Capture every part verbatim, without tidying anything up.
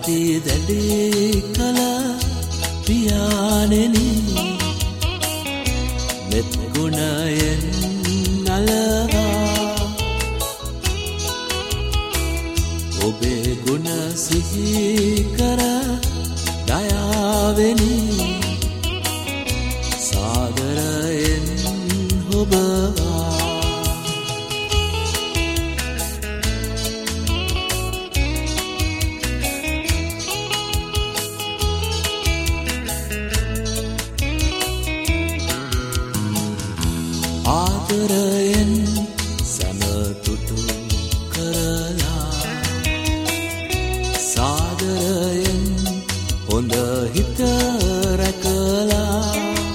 ඇති දැඩි කල පියාණෙනි මෙත් ගුණයෙන් නලවා ඔබේ ගුණ සිහි කර දයාවෙනි සාදරයෙන් ඔබවා ආදරයෙන් සමතුටු කරලා සාදරයෙන් හොඳ හිත රැකලා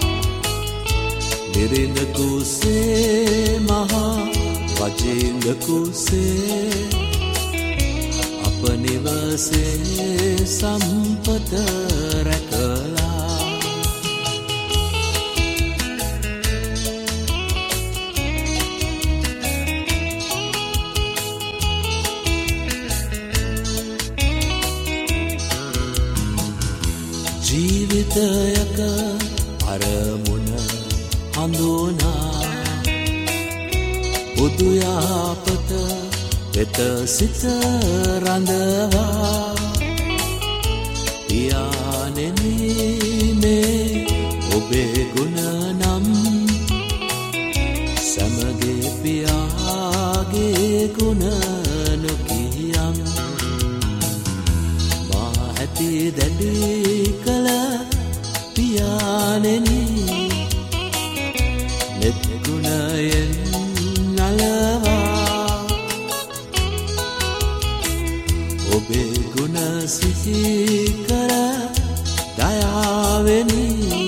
නිරිඳ කුසේ මහා වජින්ද කුසේ අප නිවසේ සම්පත රැකලා ජීවිතයක අරමුණ හඳුනා බුදු යහපත වෙත සිත රඳවා පියාණෙනි මේ ඔබේ ගුණ නම් සමගේ පියාගේ ගුණ නොකියම් මා ඇති දැඩි කල පියාණෙනි මෙත් ගුණයෙන් නලවා ඔබේ ගුණ සිහි කර දයාවෙනි